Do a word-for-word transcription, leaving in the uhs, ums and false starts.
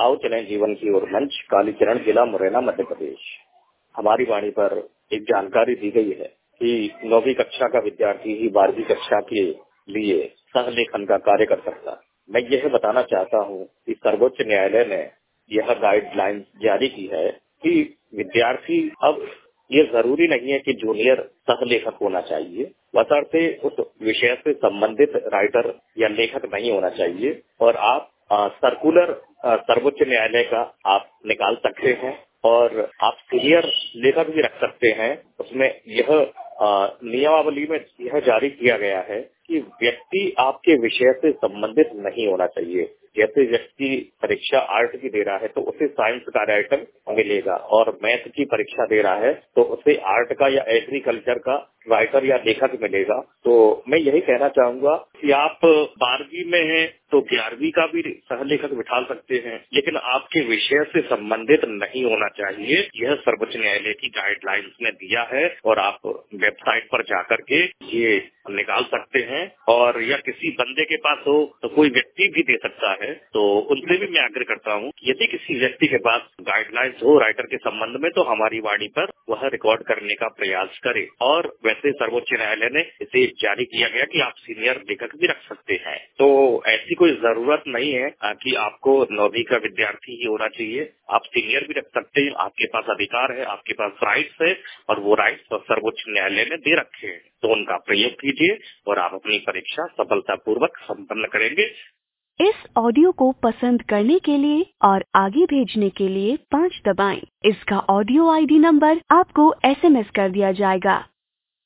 आओ चलें जीवन की ओर मंच, कालीचरण, जिला मुरैना, मध्य प्रदेश। हमारी वाणी पर एक जानकारी दी गई है कि नौवीं कक्षा का विद्यार्थी ही बारहवीं कक्षा के लिए सह लेखन का कार्य कर सकता। मैं यह बताना चाहता हूँ कि सर्वोच्च न्यायालय ने यह गाइडलाइन जारी की है कि विद्यार्थी अब ये जरूरी नहीं है कि जूनियर सह लेखक होना चाहिए, बशर्ते उस विषय से संबंधित राइटर या लेखक नहीं होना चाहिए। और आप आ, सर्कुलर आ, सर्वोच्च न्यायालय का आप निकाल सकते हैं और आप सीनियर लेखक भी रख सकते हैं। उसमें यह आ, नियमावली में यह जारी किया गया है कि व्यक्ति आपके विषय से संबंधित नहीं होना चाहिए। जैसे व्यक्ति परीक्षा आर्ट की दे रहा है तो उसे साइंस का राइटर मिलेगा, और मैथ की परीक्षा दे रहा है तो उसे आर्ट का या एग्रीकल्चर का राइटर या लेखक मिलेगा। तो मैं यही कहना चाहूंगा कि आप बारहवीं में हैं तो ग्यारहवीं का भी सह लेखक बिठा सकते हैं, लेकिन आपके विषय से संबंधित नहीं होना चाहिए। यह सर्वोच्च न्यायालय की गाइडलाइंस ने दिया है और आप वेबसाइट पर जाकर के ये निकाल सकते हैं। और या किसी बंदे के पास हो तो कोई व्यक्ति भी दे सकता है। तो उनसे भी मैं आग्रह करता हूँ यदि किसी व्यक्ति के पास गाइडलाइंस हो राइटर के संबंध में तो हमारी वाणी पर वह रिकॉर्ड करने का प्रयास करे। और वैसे सर्वोच्च न्यायालय ने इसे जारी किया गया कि आप सीनियर लेखक भी रख सकते हैं। तो ऐसी कोई जरूरत नहीं है कि आपको नौवीं का विद्यार्थी ही होना चाहिए, आप सीनियर भी रख सकते हैं। आपके पास अधिकार है, आपके पास राइट्स है, और वो राइट्स सर्वोच्च न्यायालय ने दे रखे हैं। तो उनका प्रयोग कीजिए और आप अपनी परीक्षा सफलतापूर्वक संपन्न करेंगे। इस ऑडियो को पसंद करने के लिए और आगे भेजने के लिए पाँच दबाएं। इसका ऑडियो आईडी नंबर आपको एसएमएस कर दिया जाएगा।